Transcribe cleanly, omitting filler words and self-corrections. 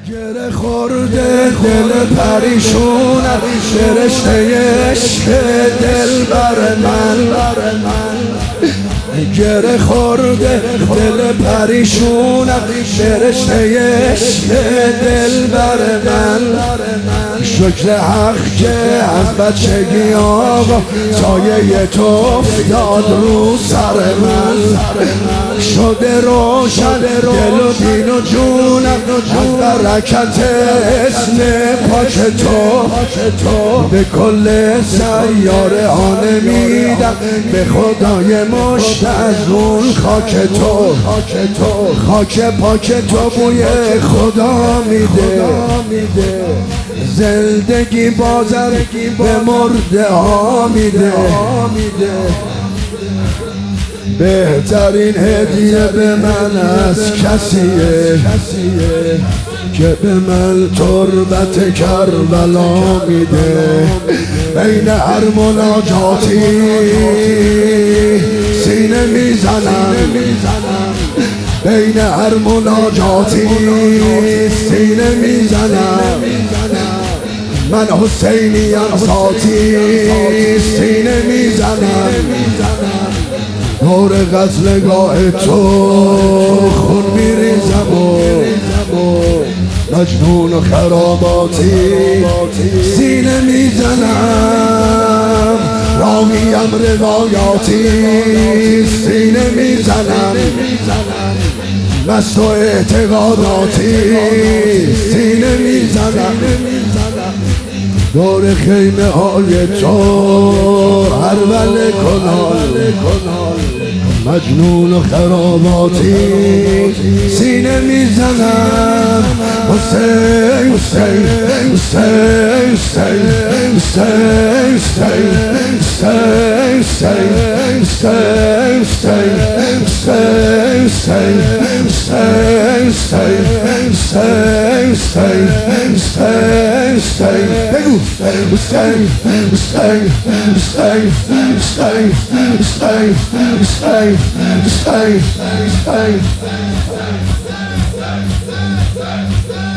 گره خورده دل پریشونم، فرشته عشق دل بر من. گره خورده دل پریشونم، فرشته عشق دل بر من. شکر حق که از بچگی آقا سایه تو افتاد رو سر من. شده روشن دل و دین و جونم از برکت اسم پاک تو. به کل سیاره ها نمیدم، به خدای مشت از اون خاک تو. خاک پاک تو بوی خدا میده، زندگی بازم به مرده ها میده. بهترین هدیه به من از کسیه که به من تربت کربلا میده. بین هر مناجاتی سینه میزنم، بین هر مناجاتی سینه میزنم. من حسینیم ذاتی سینه میزنم. دور غزلگاه تو خون میریزم و مجنون و خراباتی سینه میزنم. راویم روایاتی سینه میزنم. مست و اعتقاداتی سینه میزنم. دور خیمه های تو هرول کنال، مجنون و خراباتی سینه میزنم. حسین حسین حسین حسین Stay.